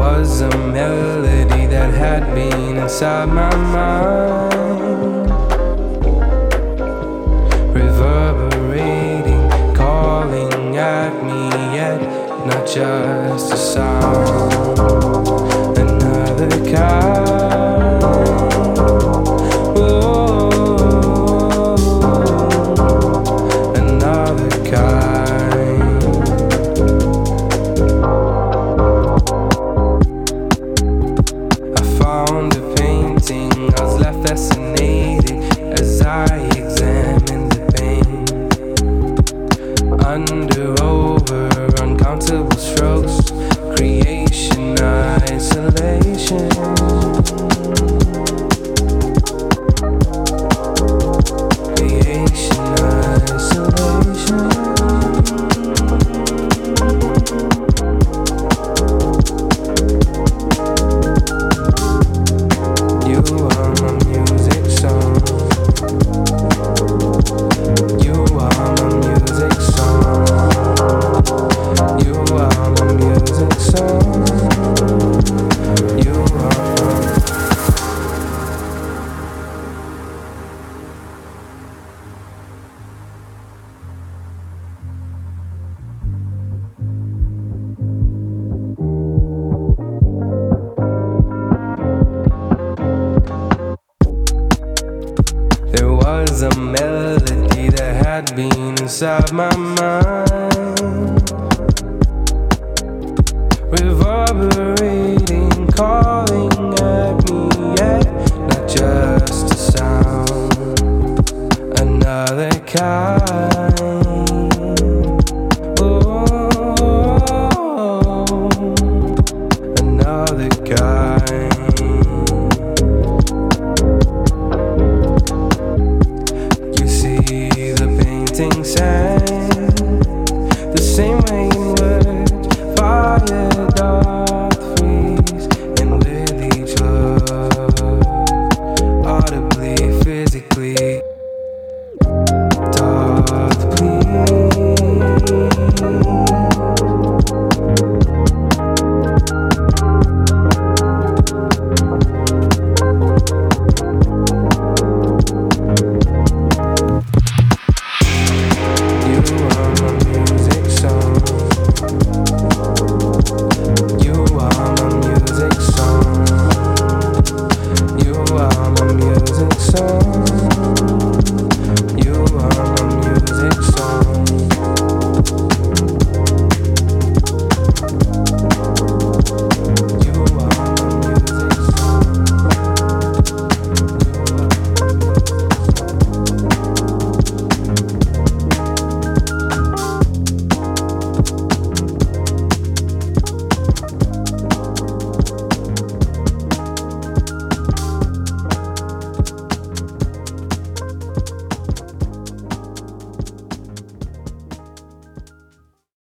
was a melody that had been inside my mind, reverberating, calling at me, yet not just a sound, another kind. Oh, another kind. I found a painting, I was left fascinated as I examined the pain. Under, over, uncountable strokes, creation, isolation. Creation, isolation. You are my music song. You are my music song. You are my music song. You are my. There was a melody that had been inside my mind, reverberating, calling at me, yet not just a sound, another kind. Oh, another kind. You see the painting sang the same way in words, fire